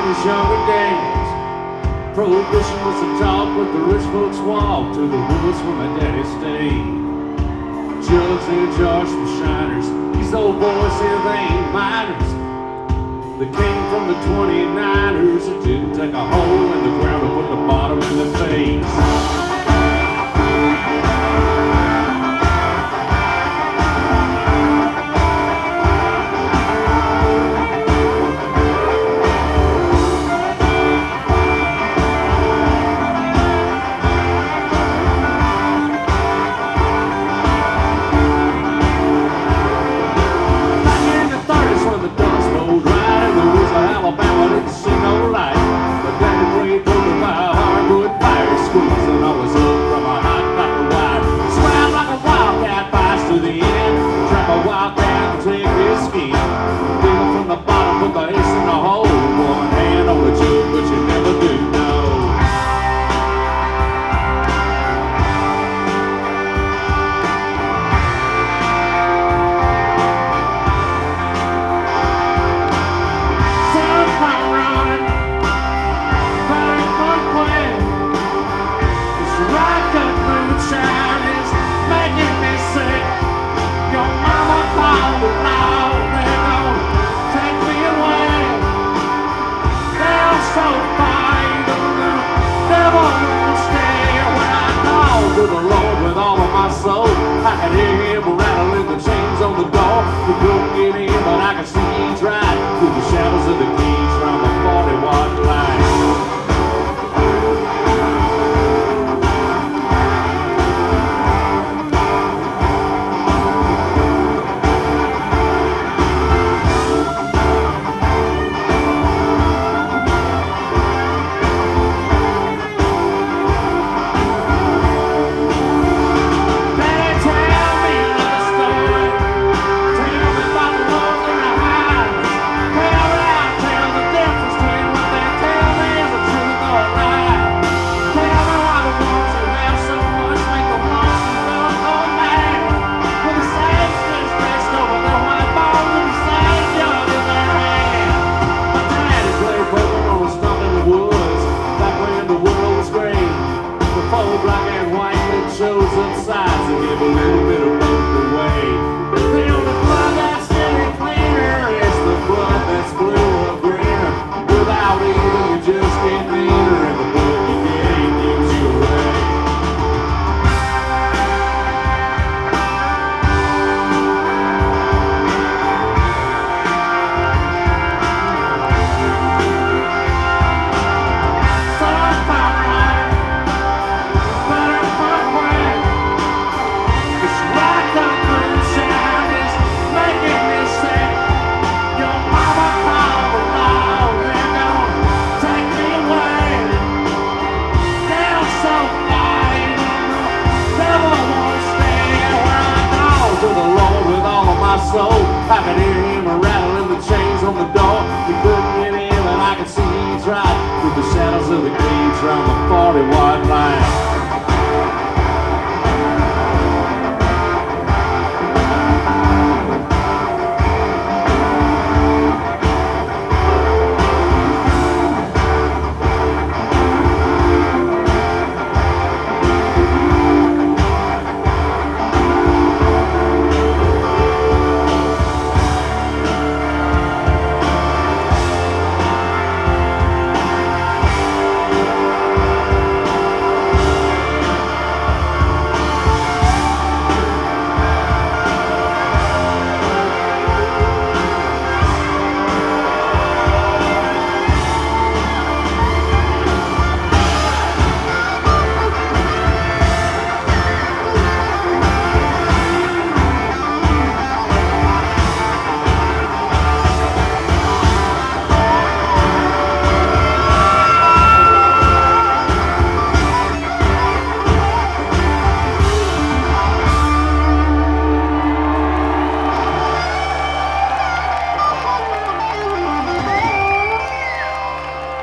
his younger days, prohibition was the talk, but the rich folks walked to the woods where my daddy stayed. Jugs and jars from shiners, these old boys here, they ain't miners. They came from the 29ers that didn't take a hole in the ground to put the bottom in their face. I can hear him rattling the chains on the door. We couldn't get in, but I can see he's right through the shadows of the cage from a 40-watt light. Black and white that shows up sides and give a little bit of both away. The only blood that's any cleaner is the blood that's blue or greener. Without either, you just can't neither, and the blood you get gives you away. Soul. I can hear him rattling the chains on the door. He couldn't get in, but I can see he's right